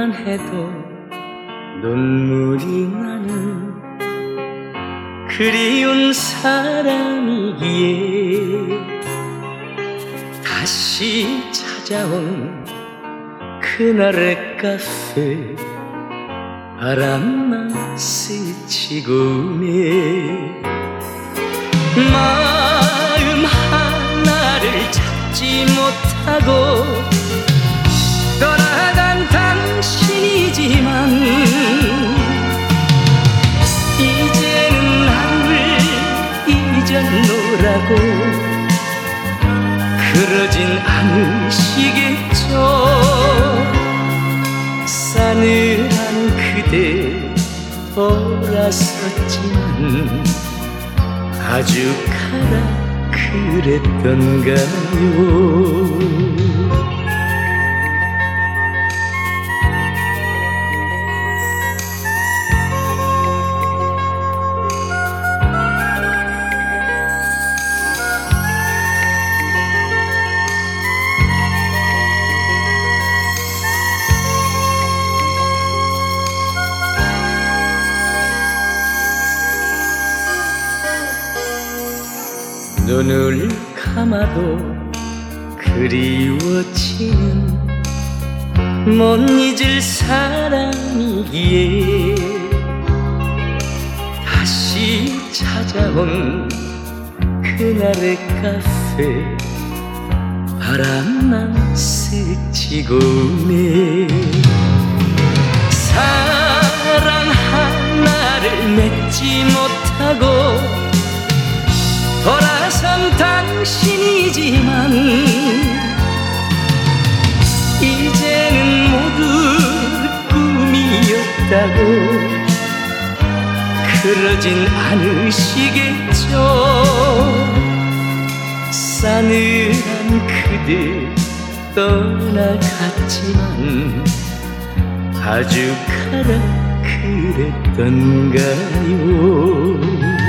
생각만 해도 눈물이 나는 그리운 사람이기에 다시 찾아온 그날의 카페 바람만 스치고 오네 마음 하나를 잡지 못하고 떠나간 당신이지만 이제는 나를 잊었노라고 그러진 않으시겠죠. 싸늘한 그대 돌아섰지만 아주 가라 그랬던가요. 눈을 감아도 그리워지는 못 잊을 사람이기에 다시 찾아온 그날의 카페 바람만 스치고 오네 사랑 하나를 맺지 못하고 돌아선 당신이지만 이제는 모두 꿈이었다고 그러진 않으시겠죠. 싸늘한 그대 떠나갔지만 아주 가라 그랬던가요.